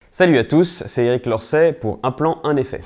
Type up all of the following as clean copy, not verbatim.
Salut à tous, c'est Eric Lorset pour Un plan, un effet.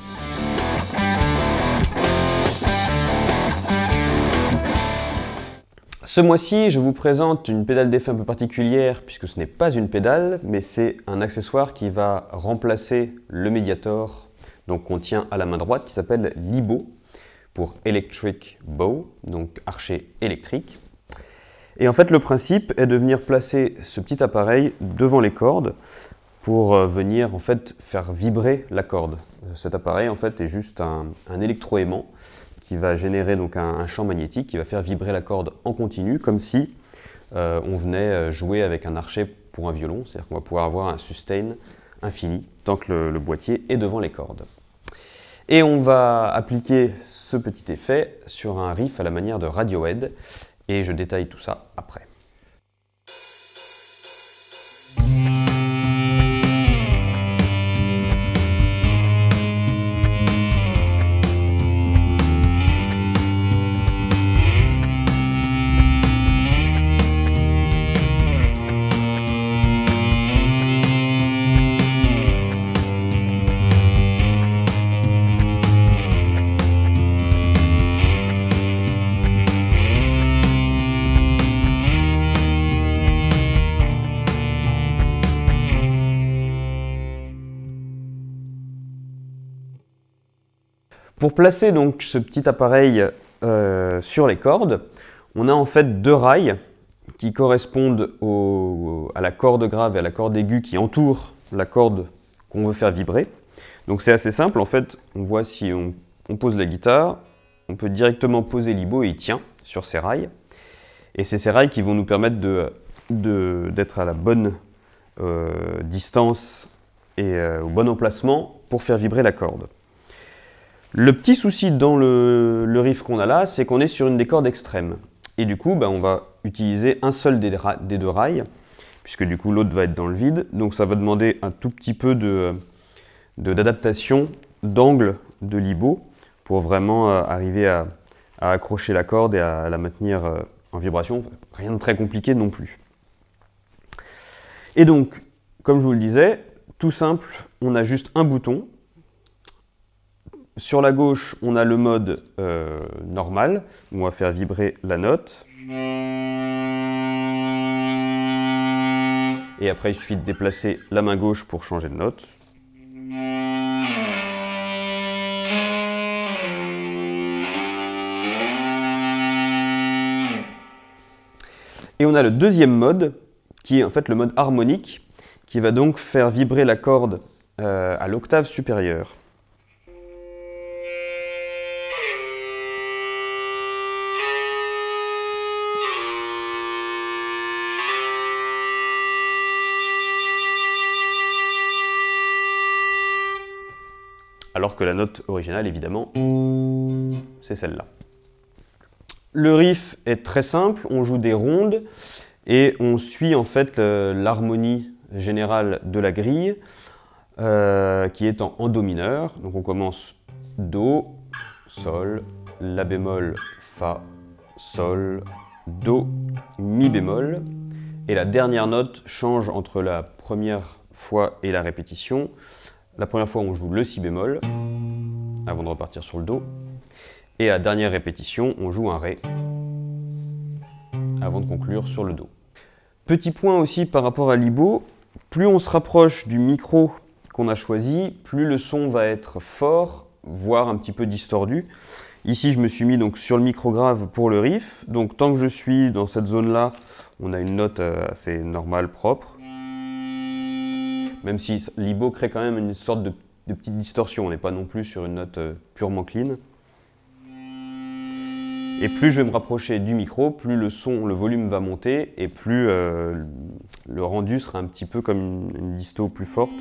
Ce mois-ci, je vous présente une pédale d'effet un peu particulière puisque ce n'est pas une pédale, mais c'est un accessoire qui va remplacer le Mediator, donc qu'on tient à la main droite, qui s'appelle l'IBO pour Electric Bow, donc archet électrique. Et en fait, le principe est de venir placer ce petit appareil devant les cordes pour venir en fait faire vibrer la corde. Cet appareil en fait est juste un électroaimant qui va générer donc un champ magnétique qui va faire vibrer la corde en continu, comme si on venait jouer avec un archet pour un violon, c'est-à-dire qu'on va pouvoir avoir un sustain infini tant que le boîtier est devant les cordes. Et on va appliquer ce petit effet sur un riff à la manière de Radiohead, et je détaille tout ça après. Pour placer donc ce petit appareil sur les cordes, on a en fait deux rails qui correspondent à la corde grave et à la corde aiguë qui entourent la corde qu'on veut faire vibrer. Donc c'est assez simple, en fait, on voit si on pose la guitare, on peut directement poser l'IBO et il tient sur ces rails. Et c'est ces rails qui vont nous permettre d'être à la bonne distance et au bon emplacement pour faire vibrer la corde. Le petit souci dans le riff qu'on a là, c'est qu'on est sur une des cordes extrêmes. Et du coup, on va utiliser un seul des deux rails, puisque du coup l'autre va être dans le vide. Donc ça va demander un tout petit peu d'adaptation d'angle de l'IBO pour vraiment arriver à accrocher la corde et à la maintenir en vibration. Rien de très compliqué non plus. Et donc, comme je vous le disais, tout simple, on a juste un bouton. Sur la gauche, on a le mode normal, où on va faire vibrer la note. Et après, il suffit de déplacer la main gauche pour changer de note. Et on a le deuxième mode, qui est en fait le mode harmonique, qui va donc faire vibrer la corde à l'octave supérieure. Alors que la note originale, évidemment, c'est celle-là. Le riff est très simple, on joue des rondes et on suit en fait l'harmonie générale de la grille qui est en Do mineur. Donc on commence Do, Sol, La bémol, Fa, Sol, Do, Mi bémol. Et la dernière note change entre la première fois et la répétition. La première fois, on joue le Si bémol, avant de repartir sur le Do. Et à la dernière répétition, on joue un Ré, avant de conclure sur le Do. Petit point aussi par rapport à l'IBO, plus on se rapproche du micro qu'on a choisi, plus le son va être fort, voire un petit peu distordu. Ici, je me suis mis donc sur le micro grave pour le riff. Donc tant que je suis dans cette zone-là, on a une note assez normale, propre. Même si l'IBO crée quand même une sorte de petite distorsion, on n'est pas non plus sur une note purement clean. Et plus je vais me rapprocher du micro, plus le volume va monter, et plus le rendu sera un petit peu comme une disto plus forte.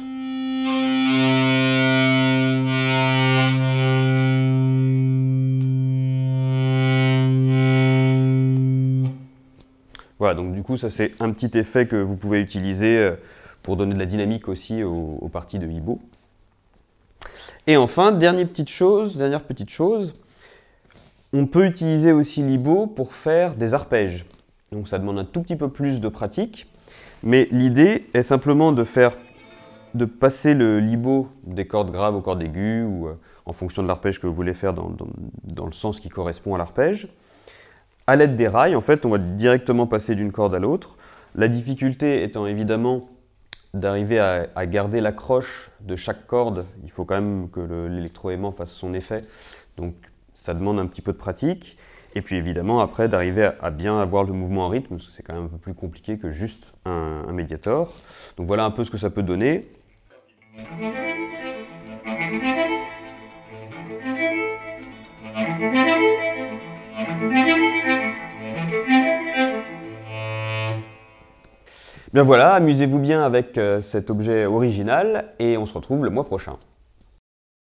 Voilà, donc du coup ça c'est un petit effet que vous pouvez utiliser pour donner de la dynamique aussi aux parties de IBO. Et enfin, dernière petite chose, on peut utiliser aussi l'IBO pour faire des arpèges. Donc ça demande un tout petit peu plus de pratique, mais l'idée est simplement de faire de passer le libo des cordes graves aux cordes aiguës ou en fonction de l'arpège que vous voulez faire dans le sens qui correspond à l'arpège. À l'aide des rails, en fait, on va directement passer d'une corde à l'autre. La difficulté étant évidemment d'arriver à garder l'accroche de chaque corde. Il faut quand même que l'électroaimant fasse son effet. Donc ça demande un petit peu de pratique. Et puis évidemment, après, d'arriver à bien avoir le mouvement en rythme, parce que c'est quand même un peu plus compliqué que juste un médiator. Donc voilà un peu ce que ça peut donner. Bien voilà, amusez-vous bien avec cet objet original et on se retrouve le mois prochain.